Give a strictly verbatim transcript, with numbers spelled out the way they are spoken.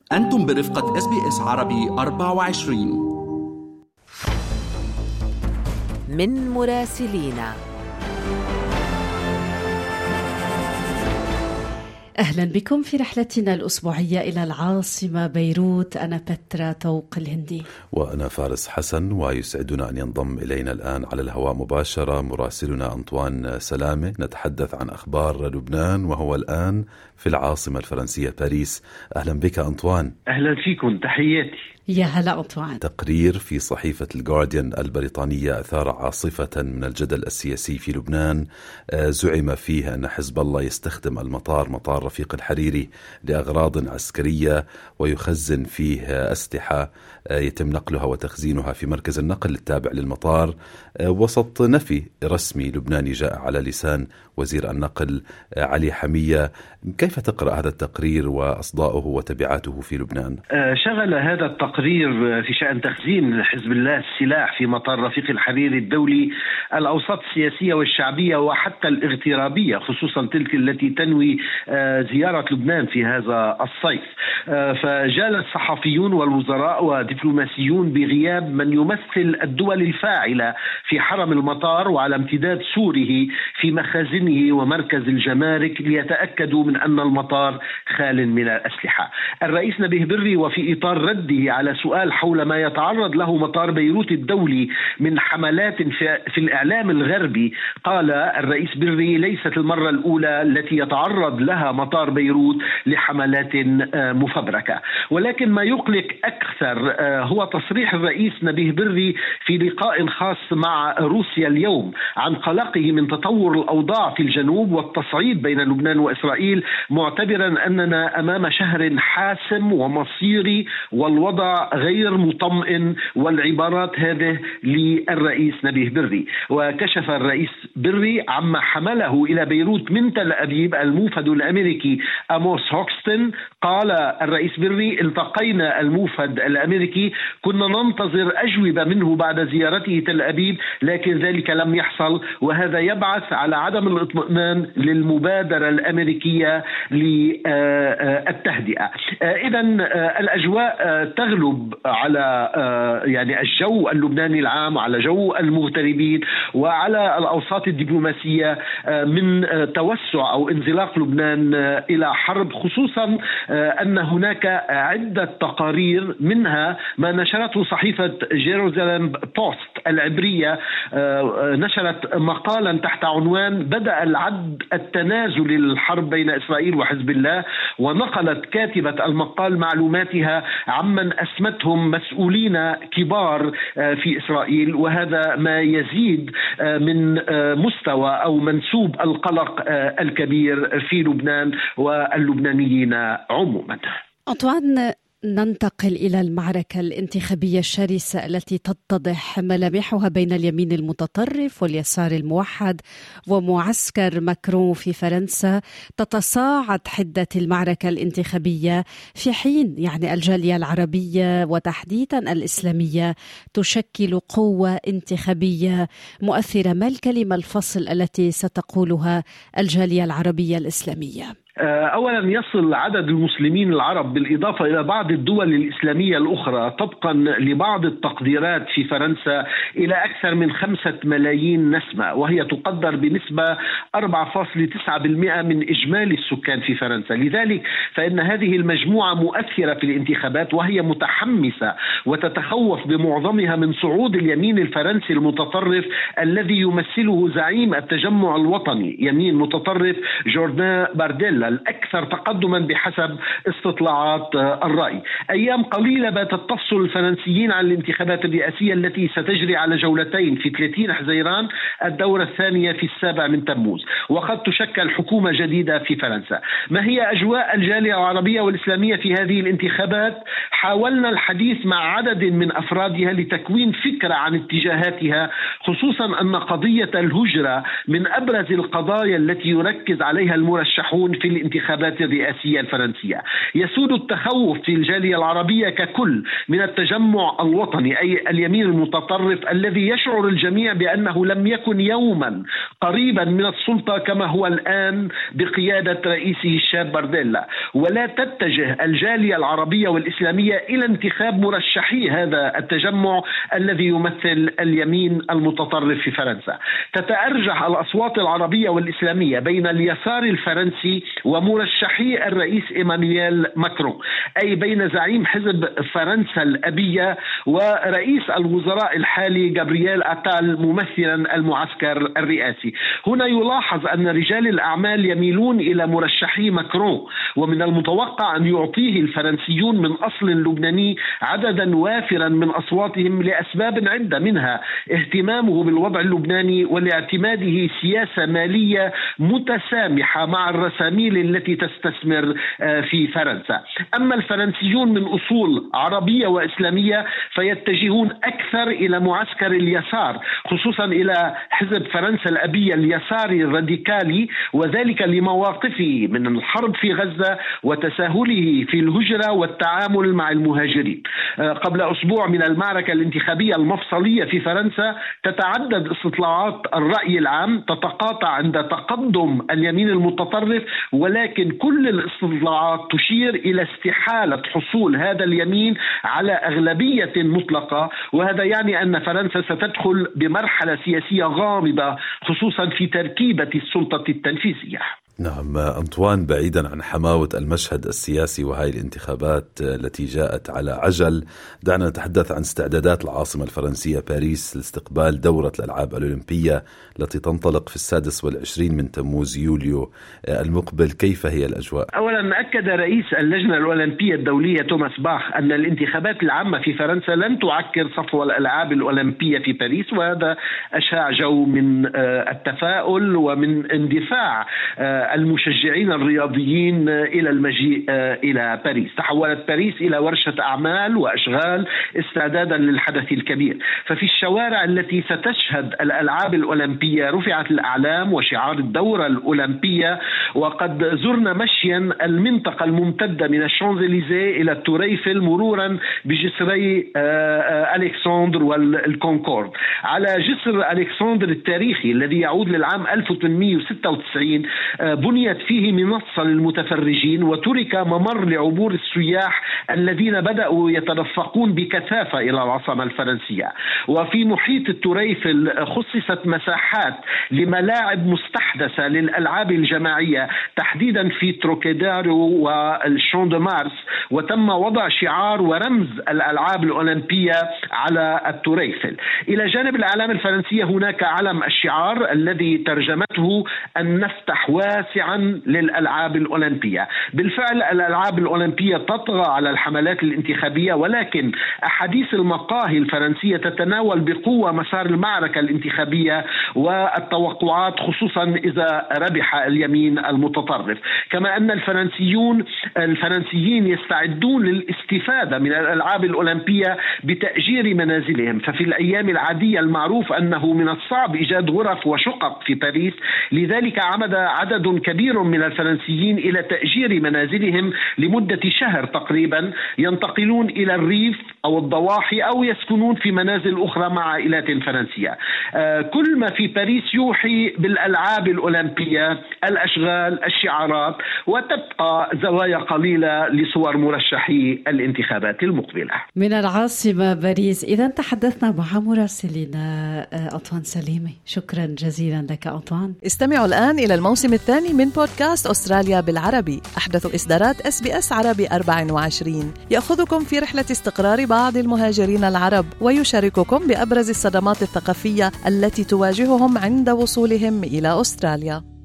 أنتم برفقة إس بي إس عربي أربعة وعشرين. من مراسلينا. أهلا بكم في رحلتنا الأسبوعية إلى العاصمة بيروت. أنا بترا طوق الهندي وأنا فارس حسن، ويسعدنا أن ينضم إلينا الآن على الهواء مباشرة مراسلنا أنطوان سلامة. نتحدث عن أخبار لبنان وهو الآن في العاصمة الفرنسية باريس. أهلا بك أنطوان. أهلا فيكم، تحياتي. يا هلا أنطوان. تقرير في صحيفة الجارديان البريطانية أثار عاصفة من الجدل السياسي في لبنان. زعم فيه أن حزب الله يستخدم المطار مطار رفيق الحريري لأغراض عسكرية ويخزن فيه أسلحة يتم نقلها وتخزينها في مركز النقل التابع للمطار، وسط نفي رسمي لبناني جاء على لسان وزير النقل علي حمية. كيف تقرأ هذا التقرير وأصداؤه وتبعاته في لبنان؟ شغل هذا التقرير في شأن تخزين حزب الله السلاح في مطار رفيق الحريري الدولي الأوساط السياسية والشعبية وحتى الاغترابية، خصوصا تلك التي تنوي زيارة لبنان في هذا الصيف. فجال الصحفيون والوزراء ودبلوماسيون بغياب من يمثل الدول الفاعلة في حرم المطار وعلى امتداد سوره في مخازنه ومركز الجمارك ليتأكدوا من أن المطار خال من الأسلحة. الرئيس نبيه بري وفي إطار رده على سؤال حول ما يتعرض له مطار بيروت الدولي من حملات في الإعلام الغربي، قال الرئيس بري ليست المرة الأولى التي يتعرض لها مطار بيروت لحملات مفبركة. ولكن ما يقلق أكثر هو تصريح الرئيس نبيه بري في لقاء خاص مع روسيا اليوم عن قلقه من تطور الأوضاع في الجنوب والتصعيد بين لبنان وإسرائيل، معتبرا أننا أمام شهر حاسم ومصيري والوضع غير مطمئن، والعبارات هذه للرئيس نبيه بري. وكشف الرئيس بري عما حمله إلى بيروت من تل أبيب الموفد الأمريكي أموس هوكستن. قال الرئيس بري التقينا الموفد الأمريكي، كنا ننتظر أجوبة منه بعد زيارته تل أبيب، لكن ذلك لم يحصل، وهذا يبعث على عدم الاطمئنان للمبادرة الأمريكية للتهدئة. إذن الأجواء تغلب على يعني الجو اللبناني العام، على جو المغتربين وعلى الأوساط الدبلوماسية من توسع أو انزلاق لبنان إلى حرب، خصوصا أن هناك عدة تقارير منها ما نشرته صحيفة جيروزالم بوست العبرية، نشرت مقالا تحت عنوان بدأ العد التنازل للحرب بين إسرائيل وحزب الله، ونقلت كاتبة المقال معلوماتها عمن أسمتهم مسؤولين كبار في إسرائيل، وهذا ما يزيد من مستوى أو منسوب القلق الكبير في لبنان واللبنانيين عموما. أنطوان، ننتقل إلى المعركة الانتخابية الشرسة التي تتضح ملامحها بين اليمين المتطرف واليسار الموحد ومعسكر ماكرون في فرنسا. تتصاعد حدة المعركة الانتخابية في حين يعني الجالية العربية وتحديدا الإسلامية تشكل قوة انتخابية مؤثرة. ما الكلمة الفصل التي ستقولها الجالية العربية الإسلامية؟ أولا، يصل عدد المسلمين العرب بالإضافة إلى بعض الدول الإسلامية الأخرى طبقا لبعض التقديرات في فرنسا إلى أكثر من خمسة ملايين نسمة، وهي تقدر بنسبة أربعة فاصلة تسعة بالمئة من إجمالي السكان في فرنسا. لذلك فإن هذه المجموعة مؤثرة في الانتخابات، وهي متحمسة وتتخوف بمعظمها من صعود اليمين الفرنسي المتطرف الذي يمثله زعيم التجمع الوطني يمين متطرف جوردان بارديلا الأكثر تقدما بحسب استطلاعات الرأي. أيام قليلة باتت تفصل الفرنسيين عن الانتخابات الرئاسية التي ستجري على جولتين في ثلاثين حزيران الدورة الثانية في السابع من تموز، وقد تشكل حكومة جديدة في فرنسا. ما هي أجواء الجالية العربية والإسلامية في هذه الانتخابات؟ حاولنا الحديث مع عدد من أفرادها لتكوين فكرة عن اتجاهاتها، خصوصا أن قضية الهجرة من أبرز القضايا التي يركز عليها المرشحون في الانتخابات الرئاسية الفرنسية. يسود التخوف في الجالية العربية ككل من التجمع الوطني، أي اليمين المتطرف الذي يشعر الجميع بأنه لم يكن يوما قريبا من السلطة كما هو الآن بقيادة رئيسه الشاب بارديلا. ولا تتجه الجالية العربية والإسلامية إلى انتخاب مرشحي هذا التجمع الذي يمثل اليمين المتطرف في فرنسا. تتأرجح الأصوات العربية والإسلامية بين اليسار الفرنسي ومرشحي الرئيس إيمانويل ماكرون، أي بين زعيم حزب فرنسا الأبية ورئيس الوزراء الحالي جابرييل أتال ممثلا المعسكر الرئاسي. هنا يلاحظ أن رجال الأعمال يميلون إلى مرشحي ماكرون، ومن المتوقع أن يعطيه الفرنسيون من أصل لبناني عددا وافرا من أصواتهم لأسباب عدة، منها اهتمامه بالوضع اللبناني ولاعتماده سياسة مالية متسامحة مع الرساميل التي تستثمر في فرنسا. أما الفرنسيون من أصول عربية وإسلامية فيتجهون أكثر إلى معسكر اليسار، خصوصا إلى حزب فرنسا الأبية اليساري الراديكالي، وذلك لمواقفه من الحرب في غزة وتساهله في الهجرة والتعامل مع المهاجرين. قبل أسبوع من المعركة الانتخابية المفصلية في فرنسا تتعدد استطلاعات الرأي العام تتقاطع عند تقدم اليمين المتطرف، ولكن كل الاستطلاعات تشير إلى استحالة حصول هذا اليمين على أغلبية مطلقة، وهذا يعني أن فرنسا ستدخل بمرحلة سياسية غامضة خصوصا في تركيبة السلطة التنفيذية. نعم أنطوان، بعيدا عن حماوة المشهد السياسي وهاي الانتخابات التي جاءت على عجل، دعنا نتحدث عن استعدادات العاصمة الفرنسية باريس لاستقبال دورة الألعاب الأولمبية التي تنطلق في السادس والعشرين من تموز يوليو المقبل. كيف هي الأجواء؟ أولا أكد رئيس اللجنة الأولمبية الدولية توماس باخ أن الانتخابات العامة في فرنسا لن تعكر صفو الألعاب الأولمبية في باريس، وهذا أشاع جو من التفاؤل ومن اندفاع المشجعين الرياضيين إلى المجيء إلى باريس. تحولت باريس إلى ورشة أعمال وأشغال استعدادا للحدث الكبير. ففي الشوارع التي ستشهد الألعاب الأولمبية رفعت الأعلام وشعار الدورة الأولمبية، وقد زرنا مشيا المنطقة الممتدة من الشانزليزيه إلى التوريفل مرورا بجسري ألكسندر والكونكورد. على جسر ألكسندر التاريخي الذي يعود للعام ألف وثمانمئة وستة وتسعين بنيت فيه منصة للمتفرجين وترك ممر لعبور السياح الذين بدأوا يتدفقون بكثافة إلى العاصمة الفرنسية. وفي محيط التوريفل خصصت مساحات لملاعب مستحدثة للألعاب الجماعية تحديدا في تروكيدارو والشون دو مارس، وتم وضع شعار ورمز الألعاب الأولمبية على التوريفل. إلى جانب الأعلام الفرنسية هناك علم الشعار الذي ترجمته أن نفتح واسعا للألعاب الأولمبية. بالفعل الألعاب الأولمبية تطغى على الحملات الانتخابية، ولكن أحاديث المقاهي الفرنسية تتناول بقوة مسار المعركة الانتخابية والتوقعات، خصوصا إذا ربح اليمين المتطرف. كما أن الفرنسيون الفرنسيين يستعدون للاستفادة من الألعاب الأولمبية بتأجير منازلهم. ففي الأيام العادية المعروف أنه من الصعب إيجاد غرف وشقق في باريس، لذلك عمد عدد كبير من الفرنسيين إلى تأجير منازلهم لمدة شهر تقريبا، ينتقلون إلى الريف أو الضواحي أو يسكنون في منازل أخرى مع عائلات فرنسية. آه كل ما في باريس يوحي بالألعاب الأولمبية، الأشغال، الشعارات، وتبقى زوايا قليلة لصور مرشحي الانتخابات المقبلة. من العاصمة باريس إذا تحدثنا مع مراسلنا أنطوان سليمي. شكرا جزيلا لك أنطوان. استمعوا الآن إلى الموسم الثاني من بودكاست أستراليا بالعربي، أحدث إصدارات إس بي إس عربي أربعة وعشرين، يأخذكم في رحلة استقرار بعض المهاجرين العرب ويشارككم بأبرز الصدمات الثقافية التي تواجههم عند وصولهم إلى أستراليا.